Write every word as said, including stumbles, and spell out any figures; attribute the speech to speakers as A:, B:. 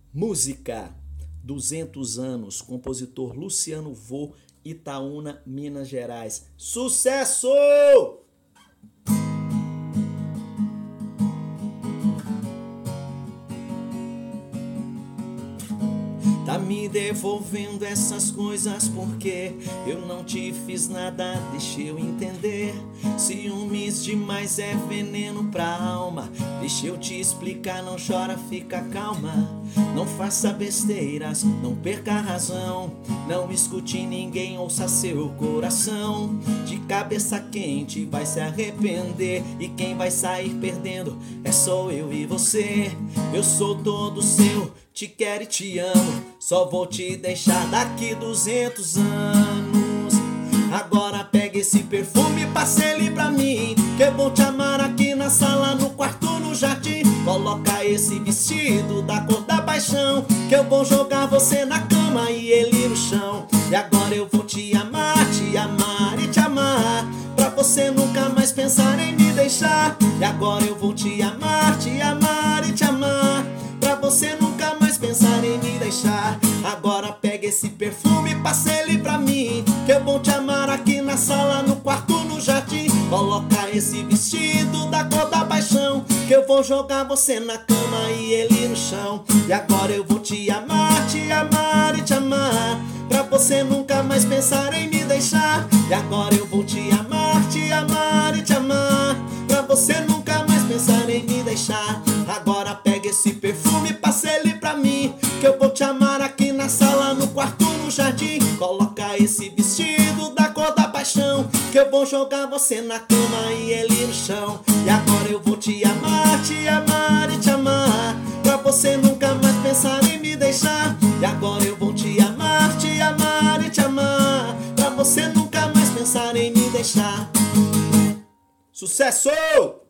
A: Música, duzentos anos, compositor Luciano Vô, Itaúna, Minas Gerais. Sucesso! Tá me devolvendo essas coisas porque eu não te fiz nada, deixa eu entender. Ciúmes demais é veneno pra alma. Deixa eu te explicar, não chora, fica calma. Não faça besteiras, não perca a razão. Não escute ninguém, ouça seu coração. De cabeça quente vai se arrepender. E quem vai sair perdendo é só eu e você. Eu sou todo seu, te quero e te amo. Só vou te deixar daqui duzentos anos. Agora pega esse perfume e passa ele pra mim, que eu vou te amar aqui na sala, no quarto, no jardim. Coloca esse vestido da cor da paixão, que eu vou jogar você na cama e ele no chão. E agora eu vou te amar, te amar e te amar, pra você nunca mais pensar em me deixar. E agora eu vou te amar, te amar e te amar, pra você nunca mais pensar em me deixar. Agora pega esse perfume e passa ele pra mim, que eu vou te amar aqui na sala, no quarto, no jardim. Coloca esse vestido da cor da paixão, que eu vou jogar você na cama e ele no chão. E agora eu vou te amar, te amar e te amar, pra você nunca mais pensar em me deixar. E agora eu vou te amar, te amar e te amar, pra você nunca mais pensar em me deixar. Agora pega esse perfume e passa ele pra mim, que eu vou te amar aqui na sala, no quarto, no jardim. Coloca esse vestido da cor da paixão, que eu vou jogar você na cama e ele no chão. E agora eu vou te amar, te amar e te amar, pra você nunca mais pensar em me deixar. E agora eu vou te amar, te amar e te amar, pra você nunca mais pensar em me deixar. Sucesso!